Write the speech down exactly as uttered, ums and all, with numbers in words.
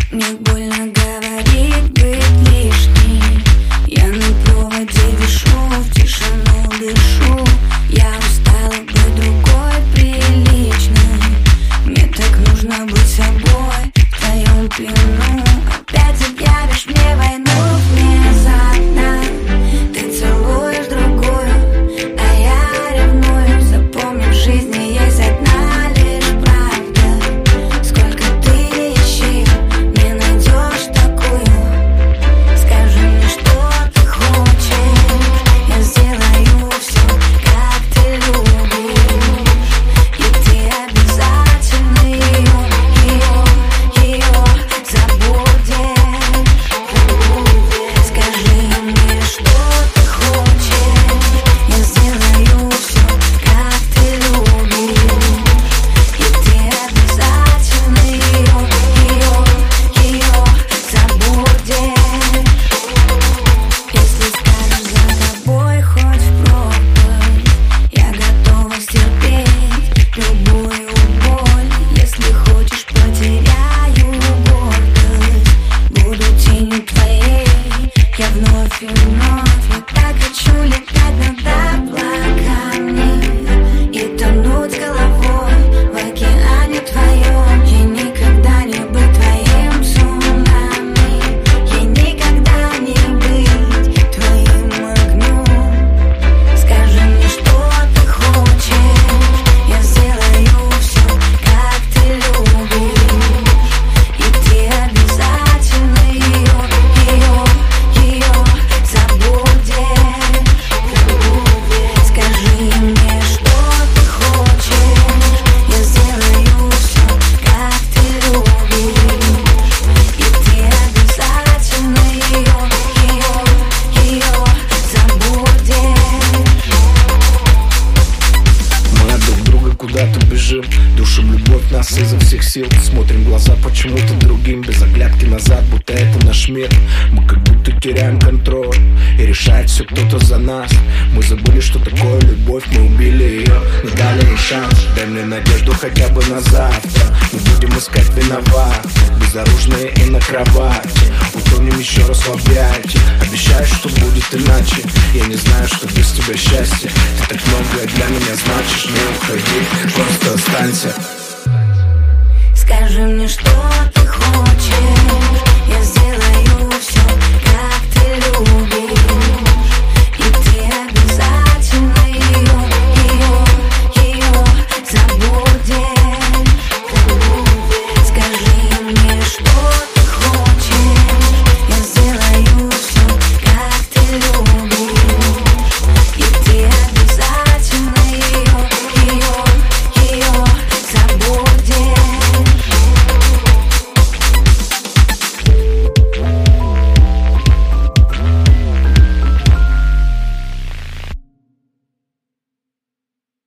Мне больно говорить, быть лишней. Я на проводе вишу, в тишину дышу. Я устала быть другой, приличной. Мне так нужно быть собой, в твоем плену. Опять объявишь мне войну внезапно. Ты целуешь другую, а я ревную. Запомни, в жизни есть одна лишь правда. Сколько ты не ищи, не найдешь такую. Скажи мне, что ты хочешь, я сделаю все, как ты любишь. И ты обязательно ее, ее, ее забудешь. Скажи мне, что ты хочешь, я сделаю все, как ты любишь. И ты обязательно ее, ее, ее забудешь. Если скажешь за тобой хоть в пропасть, я готова стерпеть любую боль. Если хочешь, потеряю гордость, буду тенью твоей, я вновь и вновь. Я так хочу летать над облаками и тонуть головой в океане твоем. Я никогда не быть твоим цунами, я никогда не быть твоим огнем. Скажи мне, что ты хочешь, я сделаю все, как ты любишь. И ты обязательно ее, ее, ее забудешь. Скажи мне, что ты хочешь, я сделаю все, как ты любишь. И ты обязательно ее, ее, ее забудешь. Мы от друг друга куда-то бежим, душим любовь нас изо всех сил. Смотрим в глаза почему-то другим, без оглядки назад, будто это наш мир. Мы как будто теряем контроль, и решает все кто-то за нас. Мы забыли, что такое любовь, мы убили ее, не дали ей шанс. Дай мне надежду хотя бы на завтра. Мы будем искать виноват, безоружные и на кровати. Утонем еще раз в объятии. Обещаю, что будет иначе. Я не знаю, что без тебя счастье. Ты так многое для меня значишь. Не уходи, просто останься. Скажи мне, что ты хочешь,